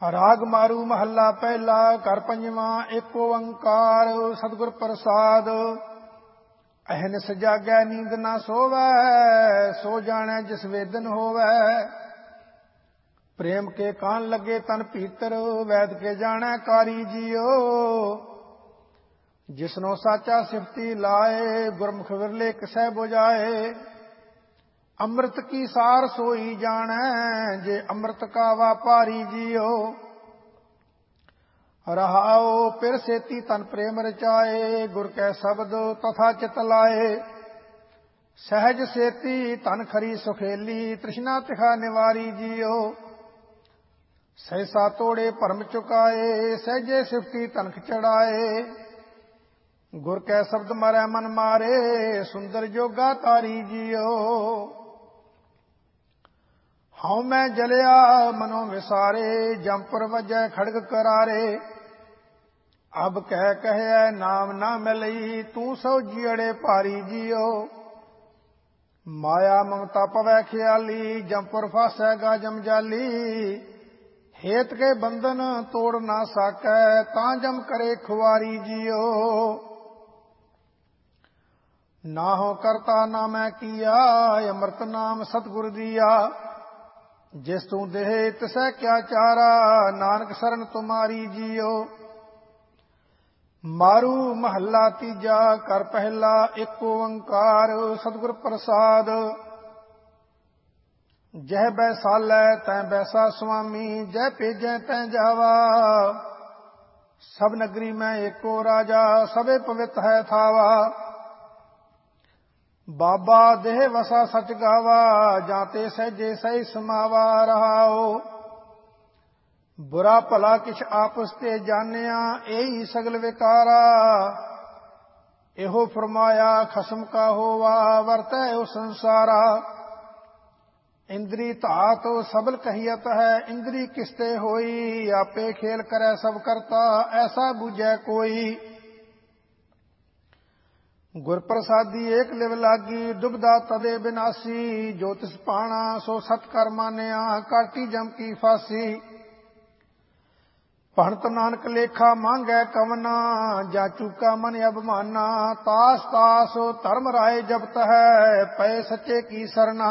ਰਾਗ ਮਾਰੂ ਮਹੱਲਾ ਪਹਿਲਾ। ਘਰ ਪੰਜਵਾਂ। ਏਕ ਓੰਕਾਰ ਸਤਿਗੁਰ ਪ੍ਰਸਾਦ। ਅਹਨਿਸ ਜਾਗੈ ਨੀਂਦ ਨਾ ਸੋਵੈ, ਸੋ ਜਾਣੈ ਜਿਸ ਵੇਦਨ ਹੋਵੈ। ਪ੍ਰੇਮ ਕੇ ਕਾਨ ਲੱਗੇ ਤਨ ਭੀਤਰ, ਵੈਦ ਕੇ ਜਾਣੈ ਕਾਰੀ ਜੀਓ। ਜਿਸਨੋ ਸਾਚਾ ਸਿਫਤੀ ਲਾਏ, ਗੁਰਮੁਖ ਵਿਰਲੇ ਕਿਸੈ ਬੁਝਾਏ। ਅੰਮ੍ਰਿਤ ਕੀ ਸਾਰ ਸੋਈ ਜਾਣੈ, ਜੇ ਅੰਮ੍ਰਿਤ ਕਾ ਵਾਪਾਰੀ ਜੀਓ। ਰਹਾਉ ਪਿਰ ਸੇਤੀ ਤਨ ਪ੍ਰੇਮ ਰਚਾਏ, ਗੁਰ ਕੈ ਸ਼ਬਦ ਤਥਾ ਚਿਤ ਲਾਏ। ਸਹਿਜ ਸੇਤੀ ਤਨ ਖਰੀ ਸੁਖੇਲੀ, ਤ੍ਰਿਸ਼ਨਾ ਤਿਖਾ ਨਿਵਾਰੀ ਜੀਓ। ਸਹਿਸਾ ਤੋੜੇ ਭਰਮ ਚੁਕਾਏ, ਸਹਿਜੇ ਸਿਫਤੀ ਤਨਖ ਚੜਾਏ। ਗੁਰ ਕੈ ਸ਼ਬਦ ਮਰੈ ਮਨ ਮਾਰੇ, ਸੁੰਦਰ ਜੋਗਾ ਤਾਰੀ ਜੀਓ। ਹਉ ਮੈਂ ਜਲਿਆ ਮਨੋ ਵਿਸਾਰੇ, ਜੰਪੁਰ ਵਜੈ ਖੜਗ ਕਰਾਰੇ। ਅਬ ਕਹਿ ਕਹਿਐ ਨਾਮ ਨਾ ਮਿਲਈ, ਤੂੰ ਸੋ ਜੀਅੜੇ ਭਾਰੀ ਜੀਓ। ਮਾਇਆ ਮਮਤਾ ਪਵੈ ਖਿਆਲੀ, ਜੰਪੁਰ ਫਾਸੈ ਗਾ ਜਮਜਾਲੀ। ਹੇਤ ਕੇ ਬੰਧਨ ਤੋੜ ਨਾ ਸਾਕੈ, ਤਾਂ ਜਮ ਕਰੇ ਖੁਆਰੀ ਜੀਓ। ਨਾ ਹੋ ਕਰਤਾ ਨਾ ਮੈਂ ਕੀਆ, ਅੰਮ੍ਰਿਤ ਨਾਮ ਸਤਿਗੁਰ ਦੀਆ। ਜਿਸ ਤੂੰ ਦੇਹ ਤਿਸੈ ਕਿਆ ਚਾਰਾ, ਨਾਨਕ ਸਰਨ ਤੁਮਾਰੀ ਜੀਓ। ਮਾਰੂ ਮਹੱਲਾ ਤੀਜਾ। ਘਰ ਪਹਿਲਾ। ਏਕ ਓੰਕਾਰ ਸਤਿਗੁਰ ਪ੍ਰਸਾਦ। ਜਹ ਬੈਸਾਲੈ ਤੈ ਬੈਸਾ ਸੁਆਮੀ, ਜਹ ਭੇਜੈ ਤੈ ਜਾਵਾ। ਸਭ ਨਗਰੀ ਮੈਂ ਏਕੋ ਰਾਜਾ, ਸਭੇ ਪਵਿੱਤ ਹੈ ਥਾਵਾ। ਬਾਬਾ ਦੇਹ ਵਸਾ ਸਚ ਗਾਵਾ, ਜਾਂ ਤੇ ਸਹਿਜੇ ਸਹੀ ਸਮਾਵਾ। ਰਹਾਉ ਬੁਰਾ ਭਲਾ ਕਿਛ ਆਪਸ ਤੇ ਜਾਣਿਆ, ਇਹੀ ਸਗਲ ਵਿਕਾਰਾ। ਇਹੋ ਫਰਮਾਇਆ ਖਸਮ ਕਾ ਹੋਵਾ, ਵਰਤੈ ਉਹ ਸੰਸਾਰਾ। ਇੰਦਰੀ ਧਾਤ ਸਬਲ ਕਹੀਅਤ ਹੈ, ਇੰਦਰੀ ਕਿਸਤੇ ਹੋਈ। ਆਪੇ ਖੇਲ ਕਰੈ ਸਭ ਕਰਤਾ, ਐਸਾ ਬੁਝੈ ਕੋਈ। ਗੁਰ ਪ੍ਰਸਾਦੀ ਏਕ ਲਿਵ ਲਾਗੀ, ਦੁਬਦਾ ਤਦੇ ਬਿਨਾਸੀ। ਜੋ ਤਿਸ ਪਾਣਾ ਸੋ ਸਤ ਕਰ ਮਾਨਿਆ, ਕਾਟੀ ਜਮ ਕੀ ਫਾਸੀ। ਭਣਤ ਨਾਨਕ ਲੇਖਾ ਮੰਗੈ ਕਵਨਾ, ਜਾਂ ਚੂਕਾ ਮਨ ਅਭਮਾਨਾ। ਤਾਸ ਤਾਸ ਧਰਮ ਰਾਏ ਜਪਤ ਹੈ, ਪਏ ਸੱਚੇ ਕੀ ਸਰਨਾ।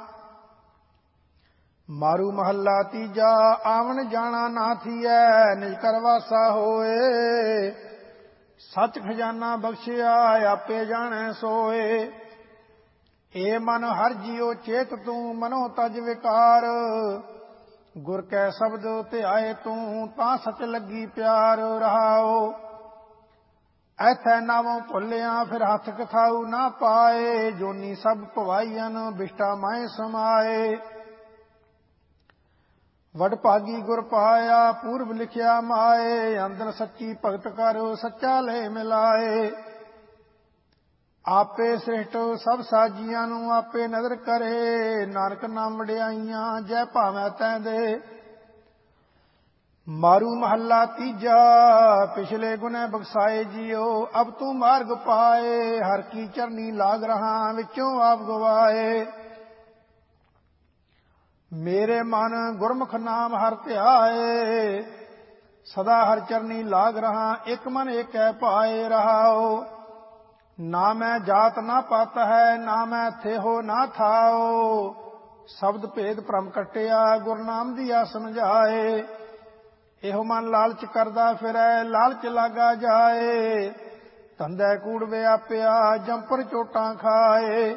ਮਾਰੂ ਮਹੱਲਾ ਤੀਜਾ। ਆਵਣ ਜਾਣਾ ਨਾ ਥੀਐ, ਨਿਜ ਕਰ ਵਾਸਾ ਹੋਏ। ਸੱਚ ਖਜ਼ਾਨਾ ਬਖਸ਼ਿਆ, ਆਪੇ ਜਾਣੈ ਸੋਏ। ਏ ਮਨ ਹਰ ਜੀਉ ਚੇਤ ਤੂੰ, ਮਨੋ ਤਜ ਵਿਕਾਰ। ਗੁਰ ਕੈ ਸ਼ਬਦ ਧਿਆਏ ਤੂੰ, ਤਾਂ ਸਚ ਲੱਗੀ ਪਿਆਰ। ਰਹਾਉ ਐਥੈ ਨਾਵੋਂ ਭੁੱਲਿਆ, ਫਿਰ ਹੱਥ ਕਥਾਉ ਨਾ ਪਾਏ। ਜੋਨੀ ਸਭ ਭਵਾਈਅਨ, ਬਿਸ਼ਟਾ ਮਾਏ ਸਮਾਏ। ਵਡਭਾਗੀ ਗੁਰ ਪਾਇਆ, ਪੂਰਬ ਲਿਖਿਆ ਮਾਏ। ਅੰਦਰ ਸੱਚੀ ਭਗਤ ਕਰ, ਸੱਚਾ ਲੈ ਮਿਲਾਏ। ਆਪੇ ਸ੍ਰਿਸ਼ਟ ਸਭ ਸਾਜੀਆਂ ਨੂੰ, ਆਪੇ ਨਦਰ ਕਰੇ। ਨਾਨਕ ਨਾਮ ਵਡਿਆਈਆਂ, ਜੈ ਭਾਵੈ ਤੈ ਦੇ। ਮਾਰੂ ਮਹੱਲਾ ਤੀਜਾ। ਪਿਛਲੇ ਗੁਨਹਿ ਬਖਸਾਏ ਜੀਓ, ਅਬ ਤੂੰ ਮਾਰਗ ਪਾਏ। ਹਰ ਕੀ ਚਰਨੀ ਲਾਗ ਰਹਾ, ਵਿੱਚੋਂ ਆਪ ਗਵਾਏ। ਮੇਰੇ ਮਨ ਗੁਰਮੁਖ ਨਾਮ ਹਰ ਧਿਆਏ। ਸਦਾ ਹਰ ਚਰਨੀ ਲਾਗ ਰਹਾ, ਇੱਕ ਮਨ ਏਕੈ ਪਾਏ। ਰਹਾਉ ਨਾ ਮੈਂ ਜਾਤ ਨਾ ਪਤ ਹੈ, ਨਾ ਮੈਂ ਥੇਹੋ ਨਾ ਥਾਉ। ਸ਼ਬਦ ਭੇਦ ਭ੍ਰਮ ਕੱਟਿਆ, ਗੁਰ ਨਾਮ ਦੀਆ ਸਮਝਾਏ। ਇਹੋ ਮਨ ਲਾਲਚ ਕਰਦਾ ਫਿਰੈ, ਲਾਲਚ ਲਾਗਾ ਜਾਏ। ਧੰਦੈ ਕੂੜ ਵਿਆਪਿਆ, ਜੰਪਰ ਚੋਟਾਂ ਖਾਏ।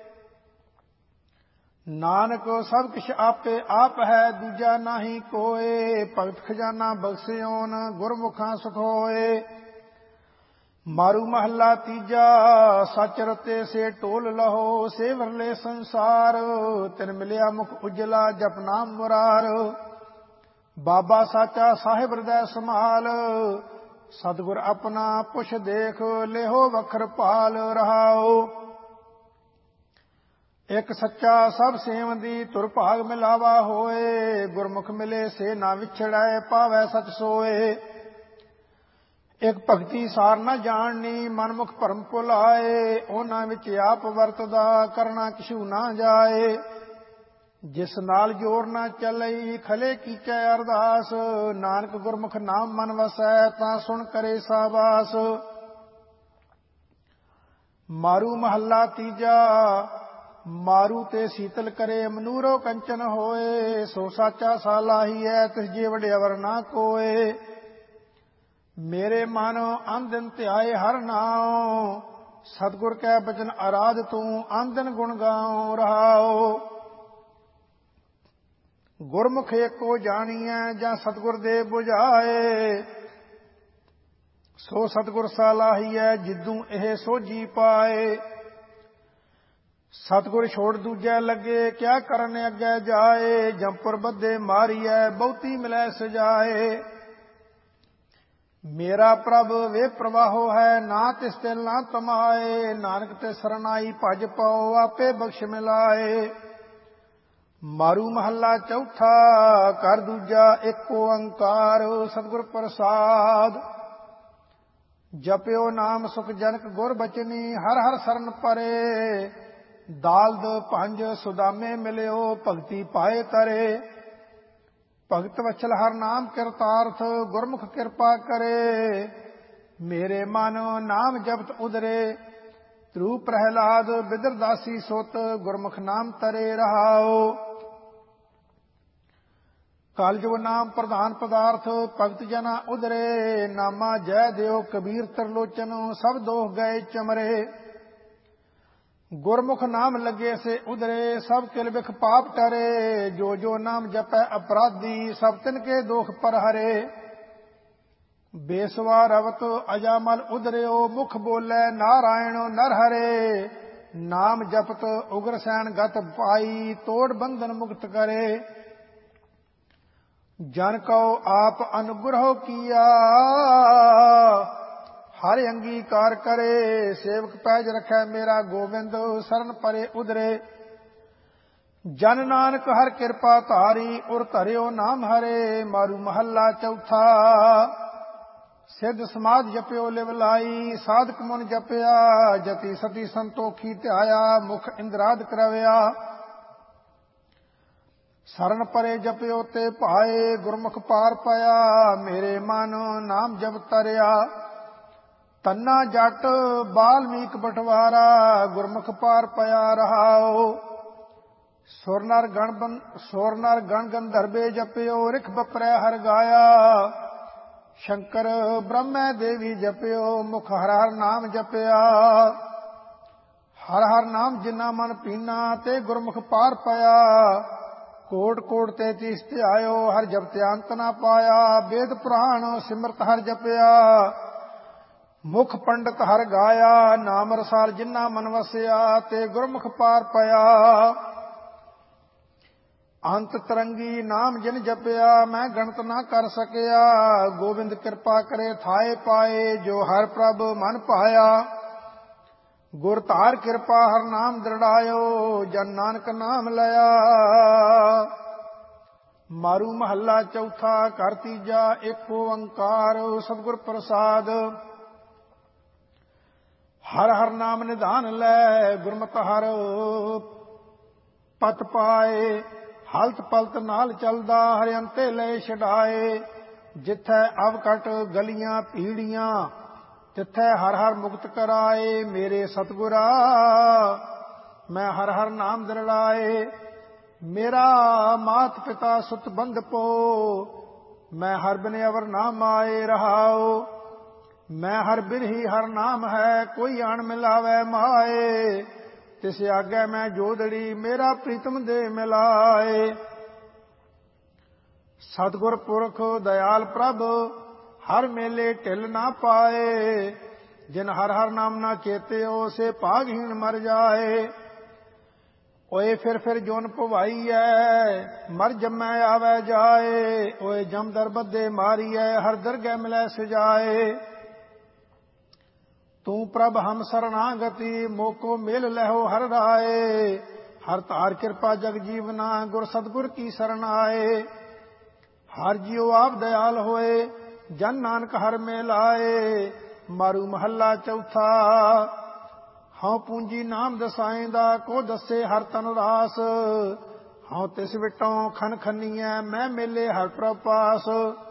ਨਾਨਕ ਸਭ ਕਿਛ ਆਪੇ ਆਪ ਹੈ, ਦੂਜਾ ਨਾਹੀ ਕੋਏ। ਭਗਤ ਖਜ਼ਾਨਾ ਬਖਸ਼ਿਓਨ, ਗੁਰਮੁਖਾਂ ਸੁਖ ਹੋਏ। ਮਾਰੂ ਮਹੱਲਾ ਤੀਜਾ। ਸੱਚ ਰਤੇ ਸੇ ਢੋਲ ਲਹੋ, ਸੇ ਵਰਲੇ ਸੰਸਾਰ। ਤਿਨ ਮਿਲਿਆ ਮੁਖ ਉਜਲਾ, ਜਪ ਨਾਮ ਮੁਰਾਰ। ਬਾਬਾ ਸਾਚਾ ਸਾਹਿਬ ਹਿਰਦੈ ਸੰਭਾਲ, ਸਤਿਗੁਰ ਆਪਣਾ ਪੁਛ ਦੇਖ। ਲੇਹੋ ਵਖਰ ਭਾਲ। ਰਹਾਉ ਇੱਕ ਸੱਚਾ ਸਭ ਸੇਵੰਦੀ, ਧੁਰ ਭਾਗ ਮਿਲਾਵਾ ਹੋਏ। ਗੁਰਮੁਖ ਮਿਲੇ ਸੇ ਨਾ ਵਿਛੜੈ, ਪਾਵੈ ਸਚ ਸੋਏ। ਇੱਕ ਭਗਤੀ ਸਾਰ ਨਾ ਜਾਣਨੀ, ਮਨਮੁਖ ਭਰਮ ਭੁਲਾਏ। ਉਹਨਾਂ ਵਿੱਚ ਆਪ ਵਰਤਦਾ, ਕਰਨਾ ਕਿਛੂ ਨਾ ਜਾਏ। ਜਿਸ ਨਾਲ ਜੋਰ ਨਾ ਚੱਲਈ ਖਲੇ ਕੀਚੈ ਅਰਦਾਸ। ਨਾਨਕ ਗੁਰਮੁਖ ਨਾਮ ਮਨ ਵਸੈ ਤਾਂ ਸੁਣ ਕਰੇ ਸਾਬਾਸ। ਮਾਰੂ ਮਹੱਲਾ ਤੀਜਾ। ਮਾਰੂ ਤੇ ਸੀਤਲ ਕਰੇ ਮਨੂਰੋ ਕੰਚਨ ਹੋਏ। ਸੋ ਸਾਚਾ ਸਾਲਾਹੀਐ ਤਿਸ ਜੇ ਵਡਿਆਵਰ ਨਾ ਕੋਏ। ਮੇਰੇ ਮਨ ਅੰਦਿਨ ਧਿਆਏ ਹਰ ਨਾਉ। ਸਤਿਗੁਰ ਕੈ ਬਚਨ ਅਰਾਧ ਤੂੰ ਅੰਦਿਨ ਗੁਣ ਗਾਉ ਰਹਾਉ। ਗੁਰਮੁਖ ਏਕੋ ਜਾਣੀਐ ਜਾਂ ਸਤਿਗੁਰ ਦੇ ਬੁਝਾਏ। ਸੋ ਸਤਿਗੁਰ ਸਾਲਾਹੀਐ ਜਿੱਦੂ ਇਹ ਸੋਝੀ ਪਾਏ। ਸਤਿਗੁਰ ਛੋੜ ਦੂਜੈ ਲੱਗੇ ਕਿਆ ਕਰਨ ਅੱਗੇ ਜਾਏ। ਜੰਪੁਰ ਬੱਧੇ ਮਾਰੀਐ ਬਹੁਤੀ ਮਿਲੈ ਸਜਾਏ। ਮੇਰਾ ਪ੍ਰਭ ਵੇ ਪ੍ਰਵਾਹੋ ਹੈ ਨਾ ਤਿਸ ਤਿਲ ਨਾ ਤਮਾਏ। ਨਾਨਕ ਤੇ ਸਰਨਾਈ ਭਜ ਪਾਓ ਆਪੇ ਬਖਸ਼ ਮਿਲਾਏ। ਮਾਰੂ ਮਹੱਲਾ ਚੌਥਾ। ਕਰ ਦੂਜਾ ਏਕ ਓੰਕਾਰ ਸਤਿਗੁਰ ਪ੍ਰਸਾਦ। ਜਪਿਓ ਨਾਮ ਸੁਖ ਜਨਕ ਗੁਰ ਬਚਨੀ ਹਰ ਹਰ ਸਰਨ ਪਰੇ। ਦਾਲਦ ਭੰਜ ਸੁਦਾਮੇ ਮਿਲਿਓ ਭਗਤੀ ਪਾਏ ਤਰੇ। ਭਗਤ ਵਛਲ ਹਰ ਨਾਮ ਕਿਰਤਾਰਥ ਗੁਰਮੁਖ ਕਿਰਪਾ ਕਰੇ। ਮੇਰੇ ਮਨ ਨਾਮ ਜਪਤ ਉਦਰੇ ਧਰੂ ਪ੍ਰਹਿਲਾਦ ਬਿਦਰ ਦਾਸੀ ਸੁਤ ਗੁਰਮੁਖ ਨਾਮ ਤਰੇ ਰਹਾਓ। ਕਲਯੁਗ ਨਾਮ ਪ੍ਰਧਾਨ ਪਦਾਰਥ ਭਗਤ ਜਨਾ ਉਦਰੇ। ਨਾਮਾ ਜੈ ਦਿਓ ਕਬੀਰ ਤਰਲੋਚਨ ਸਭ ਦੋਖ ਗਏ ਚਮਰੇ। ਗੁਰਮੁਖ ਨਾਮ ਲੱਗੇ ਸੇ ਉਦਰੇ ਸਭ ਕਿਲ ਬਿਖ ਪਾਪ ਟਰੇ। ਜੋ ਜੋ ਨਾਮ ਜਪੈ ਅਪਰਾਧੀ ਸਭ ਤਿਨ ਕੇ ਦੋਖ ਪਰ ਹਰੇ। ਬੇਸਵਾ ਰਵਤ ਅਜਾਮਲ ਉਦਰਿਓ ਮੁਖ ਬੋਲੇ ਨਾਰਾਇਣ ਨਰ ਹਰੇ। ਨਾਮ ਜਪਤ ਉਗਰ ਸੈਨ ਗਤ ਪਾਈ ਤੋੜ ਬੰਧਨ ਮੁਕਤ ਕਰੇ। ਜਨ ਕਉ ਆਪ ਅਨੁਗ੍ਰਹ ਕੀਆ ਹਰ ਅੰਗੀਕਾਰ ਕਰੇ। ਸੇਵਕ ਪੈਜ ਰਖੈ ਮੇਰਾ ਗੋਬਿੰਦ ਸਰਨ ਪਰੇ ਉਦਰੇ। ਜਨ ਨਾਨਕ ਹਰ ਕਿਰਪਾ ਧਾਰੀ ਉਰ ਧਰਿਓ ਨਾਮ ਹਰੇ। ਮਾਰੂ ਮਹੱਲਾ ਚੌਥਾ। ਸਿੱਧ ਸਮਾਧ ਜਪਿਓ ਲਿਵ ਲਾਈ ਸਾਧਕ ਮਨ ਜਪਿਆ। ਜਤੀ ਸਤੀ ਸੰਤੋਖੀ ਧਿਆਇਆ ਮੁਖ ਇੰਦਰਾਦ ਕਰਵਿਆ। ਸਰਨ ਪਰੇ ਜਪਿਓ ਤੇ ਭਾਏ ਗੁਰਮੁਖ ਪਾਰ ਪਾਇਆ। ਮੇਰੇ ਮਨ ਨਾਮ ਜਪ ਤਰਿਆ ਤੰਨਾ ਜੱਟ ਬਾਲਮੀਕ ਬਟਵਾਰਾ ਗੁਰਮੁਖ ਪਾਰ ਪਿਆ ਰਹਾਓ। ਸੁਰ ਨਰ ਗਣ ਗੰਧਰਵੇ ਜਪਿਓ ਰਿਖ ਬਪਰੈ ਹਰ ਗਾਇਆ। ਸ਼ੰਕਰ ਬ੍ਰਹਮੈ ਦੇਵੀ ਜਪਿਓ ਮੁਖ ਹਰ ਹਰ ਨਾਮ ਜਪਿਆ। ਹਰ ਹਰ ਨਾਮ ਜਿਨਾ ਮਨ ਪੀਨਾ ਤੇ ਗੁਰਮੁਖ ਪਾਰ ਪਿਆ। ਕੋਟ ਕੋਟ 33 ਧਿਆਇਓ ਹਰ ਜਪਤਿ ਅੰਤ ਨਾ ਪਾਇਆ। ਵੇਦ ਪੁਰਾਣ ਸਿਮਰਤ ਹਰ ਜਪਿਆ ਮੁਖ ਪੰਡਤ ਹਰ ਗਾਇਆ। ਨਾਮ ਰਸਾਲ ਜਿਨਾ ਮਨ ਵਸਿਆ ਤੇ ਗੁਰਮੁਖ ਪਾਰ ਪਿਆ। ਅੰਤ ਤਰੰਗੀ ਨਾਮ ਜਿਨ ਜਪਿਆ ਮੈਂ ਗਣਤ ਨਾ ਕਰ ਸਕਿਆ। ਗੋਬਿੰਦ ਕਿਰਪਾ ਕਰੇ ਥਾਏ ਪਾਏ ਜੋ ਹਰ ਪ੍ਰਭ ਮਨ ਭਾਇਆ। ਗੁਰ ਧਾਰ ਕਿਰਪਾ ਹਰ ਨਾਮ ਦ੍ਰਿੜਾਇਓ ਜਨ ਨਾਨਕ ਨਾਮ ਲਿਆ। ਮਾਰੂ ਮਹੱਲਾ ਚੌਥਾ। ਘਰ ਤੀਜਾ ਏਕ ਓੰਕਾਰ ਸਤਿਗੁਰ ਪ੍ਰਸਾਦ। ਹਰ ਹਰ ਨਾਮ ਨਿਧਾਨ ਲੈ ਗੁਰਮਤਿ ਹਰ ਪਤ ਪਾਏ। ਹਲਤ ਪਲਤ ਨਾਲ ਚਲਦਾ ਹਰਿ ਅੰਤੇ ਲੈ ਛਡਾਏ। ਜਿੱਥੈ ਅਵਕਟ ਗਲੀਆਂ ਪੀੜੀਆਂ ਤਿੱਥੈ ਹਰ ਹਰ ਮੁਕਤ ਕਰਾਏ। ਮੇਰੇ ਸਤਿਗੁਰਾ ਮੈਂ ਹਰ ਹਰ ਨਾਮ ਦ੍ਰਿੜਾਏ। ਮੇਰਾ ਮਾਤ ਪਿਤਾ ਸੁਤ ਬੰਧ ਪੋ ਮੈਂ ਹਰ ਬਿਨ ਅਵਰ ਨਾ ਮਾਏ ਰਹਾਓ। ਮੈਂ ਹਰ ਬਿਰਹੀ ਹਰ ਨਾਮ ਹੈ ਕੋਈ ਆਣ ਮਿਲਾਵੇ ਮਾਏ। ਤਿਸ ਆਗੇ ਮੈਂ ਜੋਦੜੀ ਮੇਰਾ ਪ੍ਰੀਤਮ ਦੇ ਮਿਲਾਏ। ਸਤਿਗੁਰ ਪੁਰਖ ਦਇਆਲ ਪ੍ਰਭ ਹਰ ਮੇਲੇ ਢਿਲ ਨਾ ਪਾਏ। ਜਿਨ ਹਰ ਹਰ ਨਾਮ ਨਾ ਚੇਤਿਓ ਸੇ ਭਾਗਹੀਣ ਮਰ ਜਾਏ। ਓਏ ਫਿਰ ਜੋਨ ਭਵਾਈਐ ਮਰ ਜੰਮੈ ਆਵੈ ਜਾਏ। ਓਏ ਜਮਦਰ ਬੱਧੇ ਮਾਰੀਐ ਹਰ ਦਰਗਹਿ ਮਿਲੈ ਸਜਾਏ। ਤੂੰ ਪ੍ਰਭ ਹਮ ਸਰਨਾਗਤੀ ਮੋਕੋ ਮਿਲ ਲਹੋ ਹਰ ਰਾਏ। ਹਰ ਧਾਰ ਕਿਰਪਾ ਜਗ ਜੀਵਨਾ ਗੁਰ ਸਤਿਗੁਰ ਕੀ ਸਰਣ ਆਏ। ਹਰ ਜੀਉ ਆਪ ਦਇਆਲ ਹੋਏ ਜਨ ਨਾਨਕ ਹਰ ਮੇਲ ਆਏ। ਮਾਰੂ ਮਹੱਲਾ ਚੌਥਾ। ਹਉ ਪੂੰਜੀ ਨਾਮ ਦਸਾਏਂਦਾ ਕੋ ਦੱਸੇ ਹਰ ਤਨ ਰਾਸ। ਹਉ ਤਿਸ ਵਿਟੋਂ ਖਨ ਖੰਨੀਐ ਮੈਂ ਮੇਲੇ ਹਰਿ ਪ੍ਰਭ ਪਾਸ।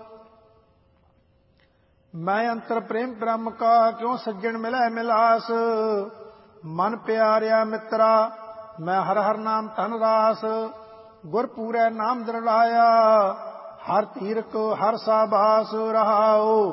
ਮੈਂ ਅੰਤਰ ਪ੍ਰੇਮ ਬ੍ਰਹਮ ਕਾ ਕਿਉ ਸੱਜਣ ਮਿਲੈ ਮਿਲਾਸ। ਮਨ ਪਿਆਰਿਆ ਮਿੱਤਰਾ ਮੈਂ ਹਰਿ ਹਰਿ ਨਾਮ ਧਨ ਰਾਸ। ਗੁਰ ਪੂਰੈ ਨਾਮ ਦ੍ਰਿੜਾਇਆ ਹਰਿ ਧੀਰਕ ਹਰਿ ਸਾਬਾਸ ਰਹਾਉ।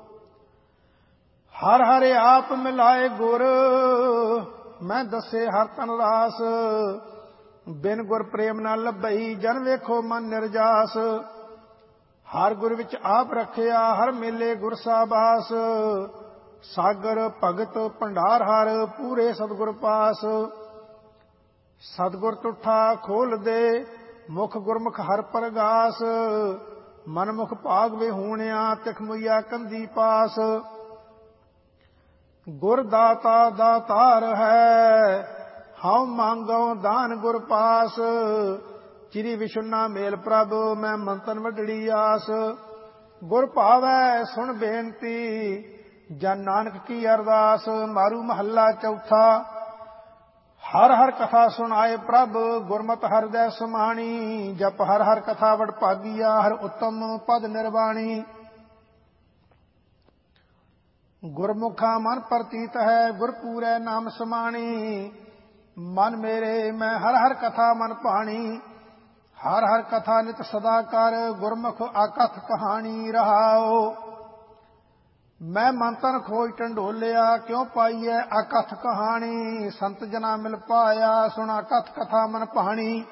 ਹਰਿ ਹਰਿ ਆਪ ਮਿਲਾਏ ਗੁਰ ਮੈਂ ਦੱਸੇ ਹਰਿ ਧਨ ਰਾਸ। ਬਿਨ ਗੁਰ ਪ੍ਰੇਮ ਨਾ ਲੱਭਈ ਜਨ ਵੇਖੋ ਮਨ ਨਿਰਜਾਸ। ਹਰ ਗੁਰ ਵਿੱਚ ਆਪ ਰੱਖਿਆ ਹਰ ਮੇਲੇ ਗੁਰ ਸਾਬਾਸ। ਸਾਗਰ ਭਗਤ ਭੰਡਾਰ ਹਰ ਪੂਰੇ ਸਤਿਗੁਰ ਪਾਸ। ਸਤਿਗੁਰ ਤੁਠਾ ਖੋਲ ਦੇ ਮੁਖ ਗੁਰਮੁਖ ਹਰ ਪ੍ਰਗਾਸ। ਮਨਮੁਖ ਭਾਗ ਵਿਹੂਣਿਆ ਤਿਖ ਮੁਈਆ ਕੰਦੀ ਪਾਸ। ਗੁਰ ਦਾਤਾ ਦਾਤਾਰ ਹੈ ਹਉ ਮੰਗਉ ਦਾਨ ਗੁਰ ਪਾਸ। ਚਿਰੀ ਵਿਸ਼ੁਨਾ ਮੇਲ ਪ੍ਰਭ ਮੈਂ ਮੰਤਨ ਵੱਡੜੀ ਆਸ। ਗੁਰ ਭਾਵੈ ਸੁਣ ਬੇਨਤੀ ਜਨ ਨਾਨਕ ਕੀ ਅਰਦਾਸ। ਮਾਰੂ ਮਹੱਲਾ ਚੌਥਾ। ਹਰ ਹਰ ਕਥਾ ਸੁਣਾਏ ਪ੍ਰਭ ਗੁਰਮਤਿ ਹਿਰਦੈ ਸਮਾਣੀ। ਜਪ ਹਰ ਹਰ ਕਥਾ ਵਡ ਭਾਗੀਆ ਹਰ ਉੱਤਮ ਪਦ ਨਿਰਵਾਣੀ। ਗੁਰਮੁਖਾ ਮਨ ਪ੍ਰਤੀਤ ਹੈ ਗੁਰ ਪੂਰੈ ਨਾਮ ਸਮਾਣੀ। ਮਨ ਮੇਰੇ ਮੈਂ ਹਰ ਹਰ ਕਥਾ ਮਨ ਭਾਣੀ। ਹਰ ਹਰ ਕਥਾ ਨਿਤ ਸਦਾ ਕਰ ਗੁਰਮੁਖ ਆਕਥ ਕਹਾਣੀ ਰਹਾਓ। ਮੈਂ ਮਨ ਤਨ ਖੋਜ ਢੰਡੋਲਿਆ ਕਿਉ ਪਾਈਐ ਆਕਥ ਕਹਾਣੀ। ਸੰਤ ਜਨਾ ਮਿਲ ਪਾਇਆ ਸੁਣਾ ਕਥ ਕਥਾ ਮਨ ਭਾਣੀ।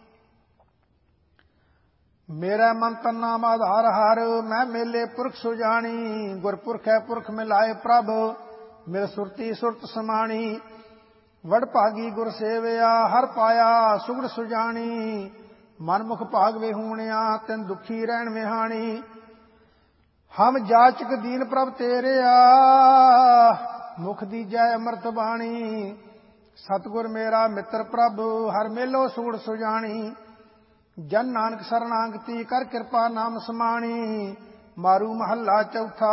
ਮੇਰਾ ਮਨ ਤਨ ਨਾਮ ਆਧਾਰ ਹਰ ਮੈਂ ਮੇਲੇ ਪੁਰਖ ਸੁਜਾਣੀ। ਗੁਰਪੁਰਖ ਹੈ ਪੁਰਖ ਮਿਲਾਏ ਪ੍ਰਭ ਮਿਲ ਸੁਰਤੀ ਸੁਰਤ ਸਮਾਣੀ। ਵਡ ਭਾਗੀ ਗੁਰ ਸੇਵਿਆ ਹਰ ਪਾਇਆ ਸੁਗੜ ਸੁਜਾਣੀ। ਮਨਮੁਖ ਭਾਗ ਵਿਹੂਣਿਆ ਤਿਨ ਦੁਖੀ ਰਹਿਣ ਵਿਹਾਣੀ। ਹਮ ਜਾਚਕ ਦੀਨ ਪ੍ਰਭ ਤੇਰਿਆ ਮੁਖ ਦੀਜੈ ਅੰਮ੍ਰਿਤ ਬਾਣੀ। ਸਤਿਗੁਰ ਮੇਰਾ ਮਿੱਤਰ ਪ੍ਰਭ ਹਰ ਮੇਲੋ ਸੁਗੜ ਸੁਜਾਣੀ। ਜਨ ਨਾਨਕ ਸਰਣਾਗਤੀ ਕਰ ਕਿਰਪਾ ਨਾਮ ਸਮਾਣੀ। ਮਾਰੂ ਮਹੱਲਾ ਚੌਥਾ।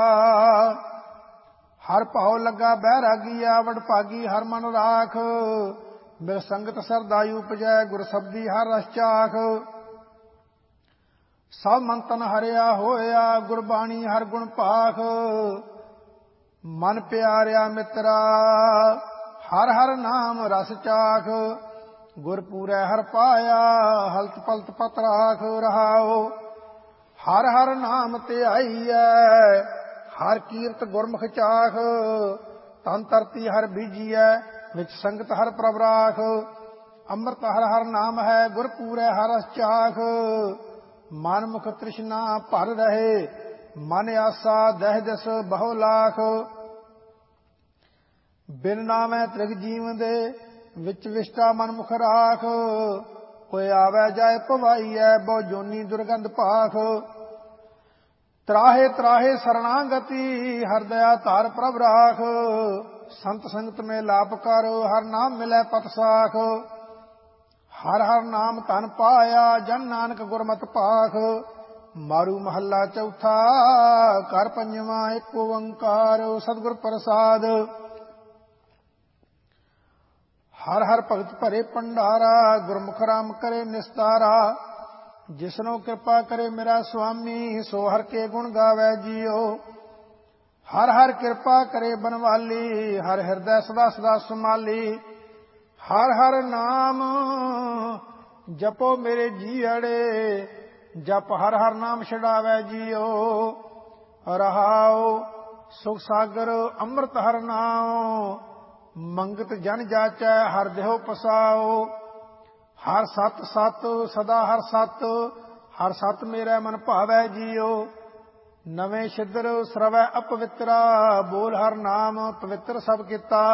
ਹਰ ਭਾਉ ਲੱਗਾ ਬੈਰਾਗੀਆ ਵਡ ਭਾਗੀ ਹਰ ਮਨ ਰਾਖ। ਮਿਲ ਸੰਗਤ ਸਰਦਾਈ ਉਪਜੈ ਗੁਰ ਸਬਦੀ ਹਰ ਰਸ ਚਾਖ। ਸਭ ਮਨ ਤਨ ਹਰਿਆ ਹੋਇਆ ਗੁਰਬਾਣੀ ਹਰ ਗੁਣ ਭਾਖ। ਮਨ ਪਿਆਰਿਆ ਮਿੱਤਰਾ ਹਰ ਹਰ ਨਾਮ ਰਸ ਚਾਖ। ਗੁਰ ਪੂਰੈ ਹਰ ਪਾਇਆ ਹਲਤ ਪਲਤ ਪਤ ਰਾਖ ਰਹਾਓ। ਹਰ ਹਰ ਨਾਮ ਧਿਆਈਐ ਹਰ ਕੀਰਤ ਗੁਰਮੁਖ ਚਾਖ। ਤਨ ਧਰਤੀ ਹਰ ਬੀਜੀਐ ਵਿੱਚ ਸੰਗਤ ਹਰ ਪ੍ਰਭ ਰਾਖ। ਅੰਮ੍ਰਿਤ ਹਰ ਹਰ ਨਾਮ ਹੈ ਗੁਰ ਪੂਰੈ ਹਰ ਰਸ ਚਾਖ। ਮਨ ਮੁਖ ਤ੍ਰਿਸ਼ਨਾ ਭਰ ਰਹੇ ਮਨ ਆਸਾ ਦਹਿ ਦਸ ਬਹੁ ਲਾਖ। ਬਿਨ ਨਾਮੈ ਤ੍ਰਿਗ ਜੀਵ ਦੇ ਵਿੱਚ ਵਿਸ਼ਟਾ ਮਨ ਮੁਖ ਰਾਖ। ਕੋਈ ਆਵੈ ਜਾਏ ਭਵਾਈਐ ਬਹੁ ਜੋਨੀ ਦੁਰਗੰਧ ਭਾਖ। ਤਰਾਹੇ ਤਰਾਹੇ ਸਰਣਾਗਤੀ ਹਰ ਦਇਆ ਧਾਰ ਪ੍ਰਭ ਰਾਖ। ਸੰਤ ਸੰਗਤ ਮੇ ਲਾਪ ਕਰ ਹਰ ਨਾਮ ਮਿਲੈ ਪਤ ਸਾਖ। ਹਰ ਹਰ ਨਾਮ ਧਨ ਪਾਇਆ ਜਨ ਨਾਨਕ ਗੁਰਮਤਿ ਭਾਖ। ਮਾਰੂ ਮਹੱਲਾ ਚੌਥਾ। ਘਰ ਪੰਜਵਾਂ ਏਕ ਓੰਕਾਰ ਸਤਿਗੁਰ ਪ੍ਰਸਾਦ। ਹਰ ਹਰ ਭਗਤ ਭਰੇ ਭੰਡਾਰਾ ਗੁਰਮੁਖ ਰਾਮ ਕਰੇ ਨਿਸਤਾਰਾ। ਜਿਸਨੋ ਕਿਰਪਾ ਕਰੇ ਮੇਰਾ ਸੁਆਮੀ ਸੋ ਹਰ ਕੇ ਗੁਣ ਗਾਵੇ ਜੀਓ। ਹਰ ਹਰ ਕਿਰਪਾ ਕਰੇ ਬਨਵਾਲੀ ਹਰ ਹਿਰਦੈ ਸਦਾ ਸਦਾ ਸਮਾਲੀ। ਹਰ ਹਰ ਨਾਮ ਜਪੋ ਮੇਰੇ ਜੀਅੜੇ ਜਪ ਹਰ ਹਰ ਨਾਮ ਛਡਾਵੇ ਜੀਓ। ਰਹਾਉ ਸੁਖ ਸਾਗਰ ਅੰਮ੍ਰਿਤ ਹਰ ਨਾਉ। ਮੰਗਤ ਜਨ ਜਾਚੈ ਹਰ ਦੇਹੁ ਪਸਾਓ। ਹਰ ਸਤ ਸਤ ਸਦਾ ਹਰ ਸਤ ਹਰ ਸਤ ਮੇਰਾ ਮਨ ਭਾਵੈ ਜੀਓ। ਨਵੇਂ ਛਿਦਰ ਸਰਵੈ ਅਪਵਿੱਤਰਾ ਬੋਲ ਹਰ ਨਾਮ ਪਵਿੱਤਰ ਸਭ ਕੀਤਾ।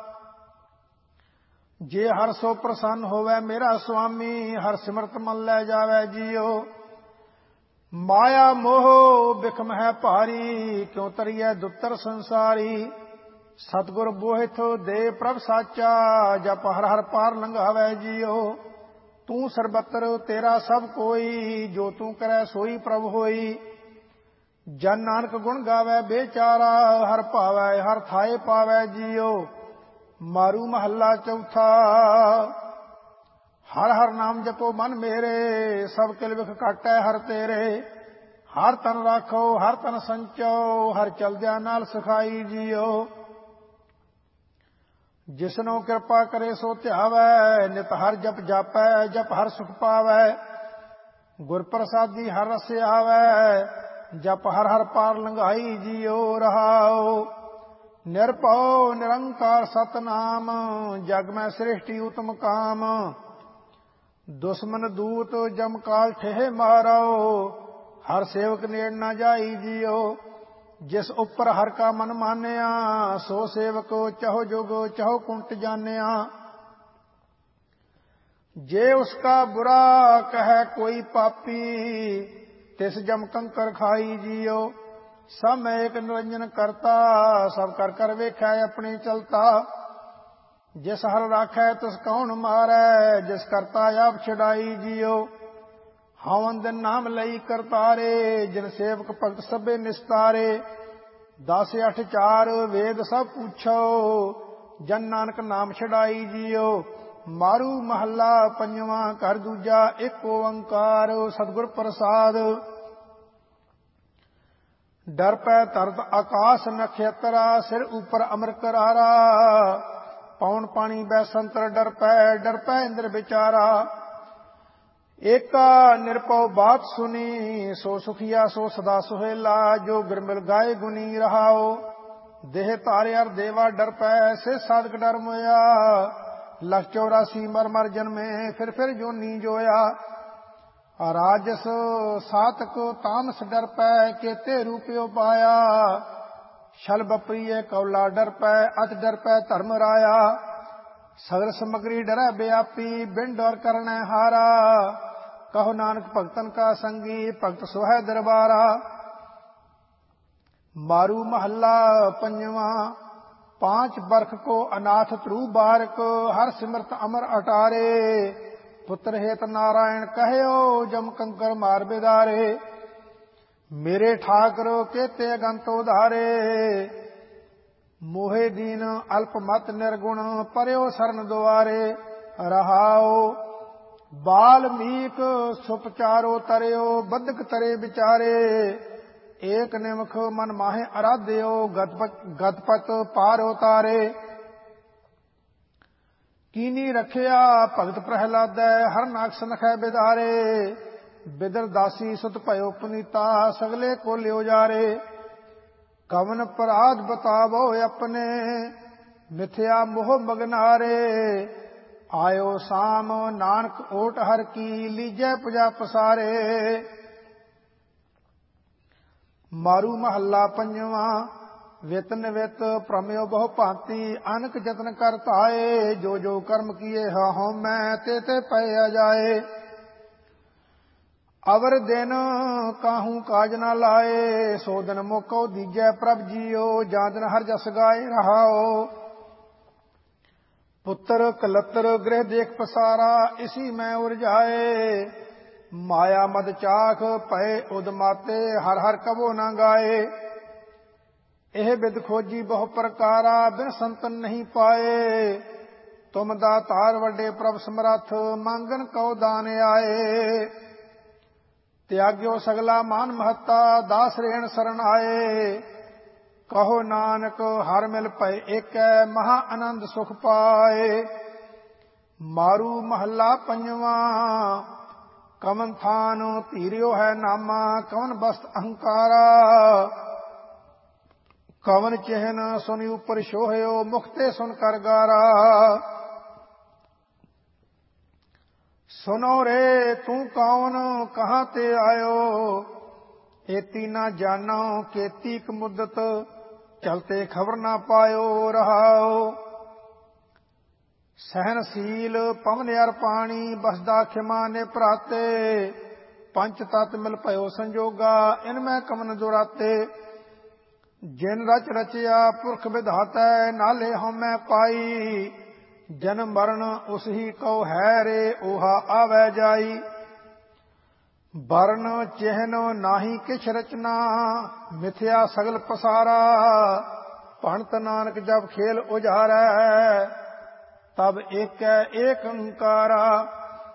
ਜੇ ਹਰ ਸੋ ਪ੍ਰਸੰਨ ਹੋਵੇ ਮੇਰਾ ਸੁਆਮੀ ਹਰ ਸਿਮਰਤ ਮਨ ਲੈ ਜਾਵੇ ਜੀਓ। ਮਾਇਆ ਮੋਹ ਬਿਖਮ ਹੈ ਭਾਰੀ ਕਿਉ ਤਰੀਐ ਦੁੱਤਰ ਸੰਸਾਰੀ। ਸਤਿਗੁਰ ਬੋਹਿਥ ਦੇ ਪ੍ਰਭ ਸਾਚਾ ਜਪ ਹਰ ਹਰ ਪਾਰ ਲੰਘਾਵੇ ਜੀਓ। ਤੂੰ ਸਰਬੱਤਰ ਤੇਰਾ ਸਭ ਕੋਈ ਜੋ ਤੂੰ ਕਰੈ ਸੋਈ ਪ੍ਰਭ ਹੋਈ। ਜਨ ਨਾਨਕ ਗੁਣ ਗਾਵੇ ਬੇਚਾਰਾ ਹਰ ਭਾਵੈ ਹਰ ਥਾਏ ਪਾਵੈ ਜੀਓ। ਮਾਰੂ ਮਹੱਲਾ ਚੌਥਾ। ਹਰ ਹਰ ਨਾਮ ਜਪੋ ਮਨ ਮੇਰੇ, ਸਭ ਕਿਲ ਵਿਖ ਕਾਟੈ ਹਰ ਤੇਰੇ। ਹਰ ਤਨ ਰਾਖੋ ਹਰ ਤਨ ਸੰਚੋ, ਹਰ ਚਲਦਿਆਂ ਨਾਲ ਸਿਖਾਈ ਜੀਓ। ਜਿਸਨੂੰ ਕਿਰਪਾ ਕਰੇ ਸੋ ਧਿਆਵੈ, ਨਿਤ ਹਰ ਜਪ ਜਾਪੈ, ਜਪ ਹਰ ਸੁਖ ਪਾਵੈ। ਗੁਰ ਪ੍ਰਸਾਦੀ ਹਰ ਰਸ ਆਵੈ, ਜਪ ਹਰ ਹਰ ਪਾਰ ਲੰਘਾਈ ਜੀਓ। ਰਹਾਉ ਨਿਰਭਉ ਨਿਰੰਕਾਰ ਸਤਨਾਮ, ਜਗ ਮੈਂ ਸ੍ਰਿਸ਼ਟੀ ਉਤਮ ਕਾਮ। ਦੁਸ਼ਮਨ ਦੂਤ ਜਮ ਕਾਲ ਠੇਹ ਮਾਰੋ, ਹਰ ਸੇਵਕ ਨੇੜ ਨਾ ਜਾਈ ਜੀਓ। ਜਿਸ ਉੱਪਰ ਹਰ ਕਾ ਮਨ ਮਾਨਿਆ, ਸੋ ਸੇਵਕ ਚਹੁ ਜੁਗ ਚਹੁ ਕੁੰਟ ਜਾਣਿਆ। ਜੇ ਉਸਕਾ ਬੁਰਾ ਕਹੈ ਕੋਈ ਪਾਪੀ, ਤਿਸ ਜਮ ਕੰਕਰ ਖਾਈ ਜੀਓ। ਸਭ ਮੈਂ ਏਕ ਨਿਰੰਜਨ ਕਰਤਾ, ਸਭ ਕਰ ਕਰ ਵੇਖੈ ਆਪਣੀ ਚਲਤਾ। ਜਿਸ ਹਰ ਰਾਖੈ ਤਿਸ ਕੌਣ ਮਾਰੈ, ਜਿਸ ਕਰਤਾ ਆਪ ਛਡਾਈ ਜੀਓ। ਹਵਨ ਦਿਨ ਨਾਮ ਲਈ ਕਰਤਾਰੇ, ਜਿਨ ਸੇਵਕ ਭਗਤ ਸਭੇ ਨਿਸਤਾਰੇ। 10 8 4 ਵੇਦ ਸਭ ਪੁੱਛੋ, ਜਨ ਨਾਨਕ ਨਾਮ ਛਡਾਈ ਜੀਓ। ਮਾਰੂ ਮਹੱਲਾ ਪੰਜਵਾਂ, ਘਰ ਦੂਜਾ ਏਕ ਓੰਕਾਰ ਸਤਿਗੁਰ ਪ੍ਰਸਾਦ। ਡਰ ਪੈ ਧਰਤ ਆਕਾਸ ਨਖੇਤਰਾ, ਸਿਰ ਉਪਰ ਅਮਰ ਕਰਾਰਾ। ਪੌਣ ਪਾਣੀ ਬੈਸੰਤਰ ਡਰ ਪੈ ਇੰਦਰ ਵਿਚਾਰਾ। ਏਕਾ ਨਿਰਭਉ ਬਾਤ ਸੁਨੀ, ਸੋ ਸੁਖੀਆ ਸੋ ਸਦਾ ਸੁਹੇਲਾ। ਜੋ ਗੁਰਮਿਲ ਗਾਏ ਗੁਨੀ ਰਹਾਓ, ਦੇਹ ਧਾਰਿ ਅਰ ਦੇਵਾ ਡਰ ਪੈ। ਸੇ ਸਾਧਕ ਡਰ ਮੋਇਆ, 184 ਮਰ ਮਰ ਜਨਮੇ, ਫਿਰ ਜੋਨੀ ਜੋਇਆ। ਰਾਜਸ ਸਾਤਕ ਤਾਮਸ ਡਰ ਪੈ, ਕੇਤੇ ਰੂਪਿਓ ਪਾਇਆ। ਛਲ ਬਪਰੀਏ ਕੌਲਾ ਡਰ ਪੈ, ਅਤ ਡਰ ਪੈ ਧਰਮ ਰਾਇਆ। ਸਗਲ ਸਮਗਰੀ ਡਰੈ ਬਿਆਪੀ, ਬਿਨ ਡਰ ਕਰਨੈ ਹਾਰਾ। ਕਹੋ ਨਾਨਕ ਭਗਤਨ ਕਾ ਸੰਗੀ, ਭਗਤ ਸੁਹੈ ਦਰਬਾਰਾ। ਮਾਰੂ ਮਹੱਲਾ ਪੰਜਵਾਂ, 5 ਬਰਖ ਕੋ ਅਨਾਥ ਧਰੂ ਬਾਰਕ। ਹਰ ਸਿਮਰਤ ਅਮਰ ਅਟਾਰੇ, ਪੁੱਤਰ ਹੇਤ ਨਾਰਾਇਣ ਕਹਿਓ। ਜਮ ਕੰਕਰ ਮਾਰ ਬਿਦਾਰੇ, ਮੇਰੇ ਠਾਕਰ ਕੇਤੇ ਅਗੰਤ ਉਧਾਰੇ। ਮੋਹੇ ਦੀਨ ਅਲਪ ਮਤ ਨਿਰਗੁਣ, ਪਰਿਓ ਸਰਨ ਦੁਆਰੇ। ਰਹਾਉ ਬਾਲਮੀਕ ਸੁਪਚਾਰੋ ਤਰਿਓ, ਬਦਕ ਤਰੇ ਵਿਚਾਰੇ। ਏਕ ਨਿਮਖ ਮਨ ਮਾਹੇ ਅਰਾਧਿਓ, ਗਤਪਤ ਪਾਰ ਉਤਾਰੇ। ਕੀਨੀ ਰਖਿਆ ਭਗਤ ਪ੍ਰਹਿਲਾਦੈ, ਹਰ ਨਾਕ ਸਨਖੈ ਬਿਦਾਰੇ। ਬਿਦਰ ਦਾਸੀ ਸੁਤ ਭਇਓ ਪੁਨੀਤਾ, ਸਗਲੇ ਕੋ ਲਿਓ ਜਾਰੇ। ਕਵਨ ਪਰਾਧ ਬਤਾਵੋ ਆਪਣੇ, ਮਿਥਿਆ ਮੋਹ ਮਗਨਾਰੇ। ਆਇਓ ਸਾਮ ਨਾਨਕ ਓਟ ਹਰ ਕੀ, ਲੀਜੈ ਪੁਜਾ ਪਸਾਰੇ। ਮਾਰੂ ਮਹੱਲਾ ਪੰਜਵਾਂ, ਵਿਤ ਨਿਵਿਤ ਭ੍ਰਮਿਓ ਬਹੁ ਭਾਂਤੀ। ਅਨਕ ਜਤਨ ਕਰ ਧਾਏ, ਜੋ ਜੋ ਕਰਮ ਕੀਏ ਹਉ ਮੈਂ, ਤੇ ਤੇ ਪਏ ਜਾਏ। ਅਵਰ ਦਿਨ ਕਾਹੂ ਕਾਜ ਨਾ ਲਾਏ, ਸੋ ਦਿਨ ਮੋਕੋ ਦੀਜੈ ਪ੍ਰਭ ਜੀਓ। ਜਾਂ ਦਿਨ ਹਰ ਜਸ ਗਾਏ ਰਹਾਓ, ਪੁੱਤਰ ਕਲਤਰ ਗ੍ਰਹਿ ਦੇਖ ਪਸਾਰਾ। ਇਸੀ ਮੈਂ ਉਰਝਾਏ, ਮਾਇਆ ਮਦ ਚਾਖ ਪਏ ਉਦਮਾਤੇ। ਹਰ ਹਰ ਕਬੋ ਨਾ ਗਾਏ, ਇਹ ਬਿਦ ਖੋਜੀ ਬਹੁ ਪ੍ਰਕਾਰਾ। ਬਿਨ ਸੰਤਨ ਨਹੀਂ ਪਾਏ, ਤੁਮ ਦਾਤਾਰ ਵੱਡੇ ਪ੍ਰਭ ਸਮਰੱਥ। ਮੰਗਨ ਕਉ ਦਾਨ ਆਏ, ਤਿਆਗਿਓ ਸਗਲਾ ਮਾਨ ਮਹੱਤਾ। ਦਾਸ ਰੇਣ ਸਰਣ ਆਏ, ਕਹੋ ਨਾਨਕ ਹਰ ਮਿਲ ਪਏ ਏਕੈ। ਮਹਾ ਆਨੰਦ ਸੁਖ ਪਾਏ। ਮਾਰੂ ਮਹੱਲਾ ਪੰਜਵਾਂ, ਕਵਨ ਥਾਨ ਧੀਰਿਓ ਹੈ ਨਾਮਾ। ਕਵਨ ਬਸਤ ਅਹੰਕਾਰਾ, ਕਵਨ ਚਿਹਨ ਸੁਨਿ ਉਪਰ ਸ਼ੋਹਿਓ। ਮੁਖਤੇ ਸੁਨ ਕਰ ਗਾਰਾ। ਸੁਨੋ ਰੇ ਤੂੰ ਕੌਣ ਕਹਾਂ ਤੇ ਆਇਓ, ਏਤੀ ਨਾ ਜਾਨੋ ਕੇਤੀ ਕ ਮੁਦਤ। ਚਲਤੇ ਖਬਰ ਨਾ ਪਾਇਓ। ਰਹਾਓ ਸਹਿਨਸ਼ੀਲ ਪਵਨ ਅਰ ਪਾਣੀ, ਬਸਦਾ ਖਿਮਾ ਨੇ ਭਰਾਤੇ। ਪੰਚ ਤਤ ਮਿਲ ਭਇਓ ਸੰਜੋਗਾ, ਇਨ ਮੈਂ ਕਵਨ ਦੁਰਾਤੇ। ਜਿਨ ਰਚ ਰਚਿਆ ਪੁਰਖ ਵਿਧਾਤੈ, ਨਾਲੇ ਹਉਮੈ ਪਾਈ। ਜਨਮ ਮਰਨ ਉਸ ਹੀ ਕਉ ਹੈ ਰੇ, ਓਹਾ ਆਵੈ ਜਾਈ। ਵਰਨ ਚਿਹਨ ਨਾਹੀ ਕਿਛ ਰਚਨਾ, ਮਿਥਿਆ ਸਗਲ ਪਸਾਰਾ। ਭਣਤ ਨਾਨਕ ਜਬ ਖੇਲ ਉਜਾਰੈ, ਤਬ ਏਕੈ ਏਕ ਓੰਕਾਰਾ।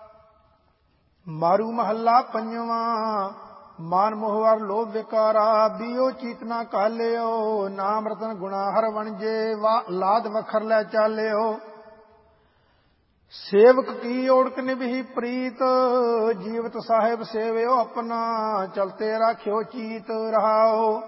ਮਾਰੂ ਮਹੱਲਾ ਪੰਜਵਾਂ। ਮਾਨ ਮੋਹ ਅਰ ਲੋਭ ਵਿਕਾਰਾ, ਬੀਓ ਚੀਤ ਨਾ ਕਾਲਿਓ। ਨਾਮ ਰਤਨ ਗੁਣਾ ਹਰ ਵਣਜੇ, ਲਾਦ ਵਖਰ ਲੈ ਚਾਲਿਓ। ਸੇਵਕ ਕੀ ਓੜਕ ਨਿਭੀ ਪ੍ਰੀਤ, ਜੀਵਤ ਸਾਹਿਬ ਸੇਵਿਓ ਆਪਣਾ। ਚਲਤੇ ਰਾਖਿਓ ਚੀਤ ਰਹਾਓ।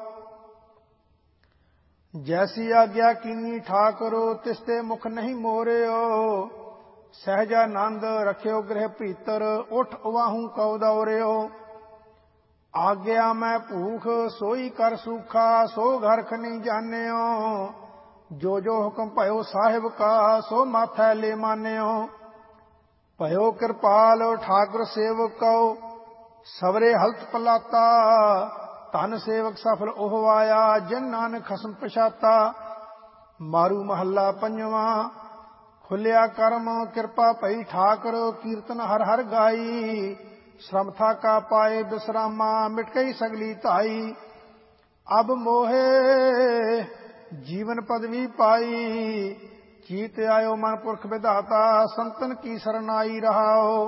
ਜੈਸੀ ਆਗਿਆ ਕੀਨੀ ਠਾਕੁਰ, ਤਿਸਤੇ ਮੁਖ ਨਹੀਂ ਮੋਰਿਓ। ਸਹਿਜਾਨੰਦ ਰਖਿਓ ਗ੍ਰਹਿ ਭੀਤਰ, ਉਠ ਉਵਾਹੂ ਕਉ ਦੌਰਿਓ। ਆਗਿਆ ਮੈਂ ਭੂਖ, ਸੋਈ ਕਰ ਸੂਖਾ। ਸੋ ਘਰਖ ਨਹੀਂ ਜਾਣਿਓ। ਜੋ ਜੋ ਹੁਕਮ ਭਇਓ ਸਾਹਿਬ ਕਾ, ਸੋ ਮਾਥੈ ਲੈ ਮਾਨਿਓ। ਭਇਓ ਕਿਰਪਾਲ ਠਾਕੁਰ ਸੇਵਕ ਕਉ, ਸਵਰੇ ਹਲਤ ਪਲਾਤਾ। ਧਨ ਸੇਵਕ ਸਫਲ ਉਹ ਆਇਆ, ਜਿਨ ਨਾਨਕ ਖਸਮ ਪਛਾਤਾ। ਮਾਰੂ ਮਹੱਲਾ ਪੰਜਵਾਂ। ਖੁੱਲਿਆ ਕਰਮ ਕਿਰਪਾ ਭਈ ਠਾਕੁਰ, ਕੀਰਤਨ ਹਰ ਹਰ ਗਾਈ। ਸ਼ਰਮ ਥਾਕਾ ਪਾਏ ਬਿਸਰਾਮਾ, ਮਿਟ ਗਈ ਸਗਲੀ ਧਾਈ। ਅਬ ਮੋਹੇ ਜੀਵਨ ਪਦਵੀ ਪਾਈ। ਚੀਤ ਆਇਓ ਮਨ ਪੁਰਖ ਵਿਧਾਤਾ, ਸੰਤਨ ਕੀ ਸਰਨਾਈ ਰਹਾਓ।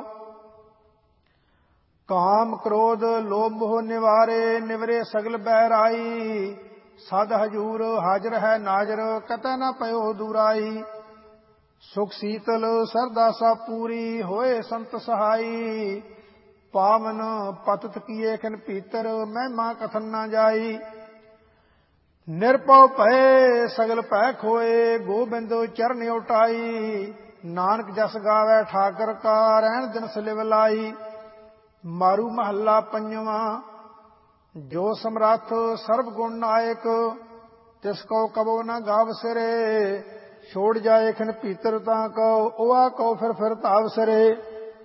ਕਾਮ ਕ੍ਰੋਧ ਲੋਭ ਮੋਹ ਨਿਵਾਰੇ, ਨਿਵਰੇ ਸਗਲ ਬਹਿਰਾਈ। ਸਦ ਹਜੂਰ ਹਾਜ਼ਰ ਹੈ ਨਾਜ਼ਰ, ਕਤੈ ਨਾ ਪਇਓ ਦੂਰਾਈ। ਸੁਖ ਸੀਤਲ ਸਰਦਾ ਸਾ ਪੂਰੀ, ਹੋਏ ਸੰਤ ਸਹਾਈ। ਪਾਵਨ ਪਤਤ ਕੀਏ ਖਿਨ ਭੀਤਰ, ਮਹਿਮਾ ਕਥਨ ਨਾ ਜਾਈ। ਨਿਰਭਉ ਭਏ ਸਗਲ ਭੈ ਖੋਏ, ਗੋਬਿੰਦ ਚਰਨ ਉਟਾਈ। ਨਾਨਕ ਜਸ ਗਾਵੈ ਠਾਕਰ ਕਾ, ਰਹਿਣ ਦਿਨ ਸਲਿਵ ਲਾਈ। ਮਾਰੂ ਮਹੱਲਾ ਪੰਜਵਾਂ। ਜੋ ਸਮਰੱਥ ਸਰਬ ਗੁਣ ਨਾਇਕ, ਤਿਸ ਕੋ ਕਬੋ ਨਾ ਗਾਵ ਸਿਰੇ। ਛੋੜ ਜਾਏ ਖਿਨ ਭੀਤਰ ਤਾਂ ਕਉ, ਉਆ ਕਉ ਫਿਰ ਧਾਵ ਸਿਰੇ।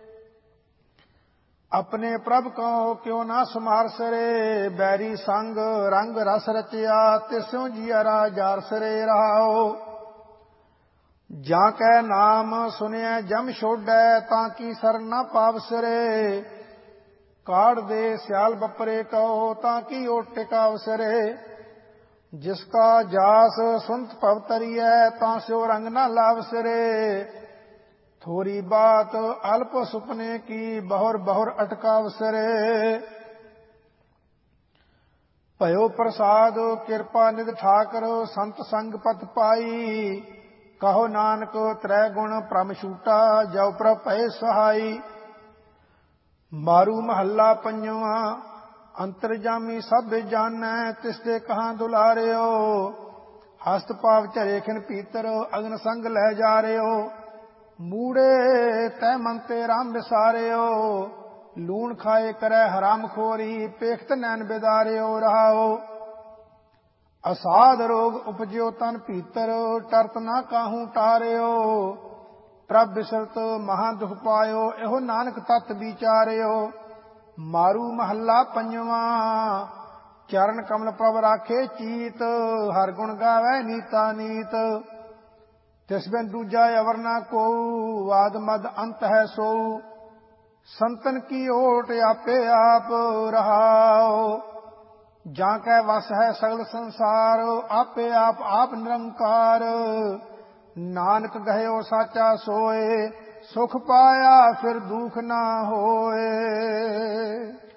ਆਪਣੇ ਪ੍ਰਭ ਕਉ ਕਿਉ ਨਾ ਸਮਾਰ ਸਿਰੇ। ਬੈਰੀ ਸੰਗ ਰੰਗ ਰਸ ਰਚਿਆ, ਤਿਸਿਉ ਜੀਅਰਾ ਜਾਰ ਸਿਰੇ ਰਹਾਓ। ਜਾਂ ਕੈ ਨਾਮ ਸੁਨਿਐ ਜਮ ਛੋਡੈ, ਤਾਂ ਕੀ ਸਰਨ ਨਾ ਪਾਵ ਸਿਰੇ। ਕਾੜ ਦੇ ਸਿਆਲ ਬਪਰੇ ਕਉ, ਤਾਂ ਕੀ ਓਟ ਟਿਕਾਵ ਸਿਰੇ। ਜਿਸ ਕਾ ਜਾਸ ਸੁਨਤ ਭਵ ਤਰੀਐ, ਤਾਂ ਸਿਓ ਰੰਗ ਨਾ ਲਾਵ ਸਿਰੇ। ਥੋਰੀ ਬਾਤ ਅਲਪ ਸੁਪਨੇ ਕੀ, ਬਹੁਰ ਬਹੁਰ ਅਟਕਾਵ ਸਿਰੇ। ਭਇਓ ਪ੍ਰਸਾਦ ਕਿਰਪਾ ਨਿਧ ਠਾਕਰ, ਸੰਤ ਸੰਗ ਪਤ ਪਾਈ। ਕਹੋ ਨਾਨਕ ਤ੍ਰੈ ਗੁਣ ਭ੍ਰਮ ਛੂਟਾ, ਜਉ ਪ੍ਰਭ ਭਏ ਸਹਾਈ। ਮਾਰੂ ਮਹੱਲਾ ਪੰਜਵਾਂ। ਅੰਤਰਜਾਮੀ ਸਭ ਜਾਣੈ, ਤਿਸਦੇ ਕਹਾਂ ਦੁਲਾਰਿਓ। ਹਸਤ ਪਾਵ ਝਰੇ ਖਿਨ ਭੀਤਰ, ਅਗਨ ਸੰਗ ਲੈ ਜਾ ਰਿਓ। ਮੂੜੇ ਤੈ ਮਨ ਤੇ ਰਾਮ ਵਿਸਾਰਿਓ। ਲੂਣ ਖਾਏ ਕਰੈ ਹਰਾਮ ਖੋਰੀ, ਪੇਖਤ ਨੈਣ ਬਿਦਾਰਿਓ ਰਹਾਓ। ਅਸਾਧ ਰੋਗ ਉਪਜਿਓ ਤਨ ਭੀਤਰ, ਟਰਤ ਨਾ ਕਾਹੂ ਟਾਰਿਓ। ਪ੍ਰਭ ਬਿਸਰਤ ਮਹਾ ਦੁਖ ਪਾਇਓ, ਇਹੋ ਨਾਨਕ ਤਤ ਵਿਚਾਰਿਓ। ਮਾਰੂ ਮਹੱਲਾ ਪੰਜਵਾਂ। ਚਰਨ ਕਮਲ ਪ੍ਰਭ ਰਾਖੇ ਚੀਤ, ਹਰ ਗੁਣ ਗਾਵੈ ਨੀਤਾ ਨੀਤ। ਤਿਸ ਬਿਨ ਦੂਜਾ ਅਵਰ ਨਾ ਕੋਊ, ਆਦ ਮਦ ਅੰਤ ਹੈ ਸੋਊ। ਸੰਤਨ ਕੀ ਓਟ ਆਪੇ ਆਪ ਰਹਾਓ। ਜਾਂ ਕੈ ਵਸ ਹੈ ਸਗਲ ਸੰਸਾਰ, ਆਪੇ ਆਪ ਆਪ ਨਿਰੰਕਾਰ। ਨਾਨਕ ਗਹਿਓ ਸਾਚਾ ਸੋਏ, ਸੁਖ ਪਾਇਆ ਫਿਰ ਦੁਖ ਨਾ ਹੋਏ।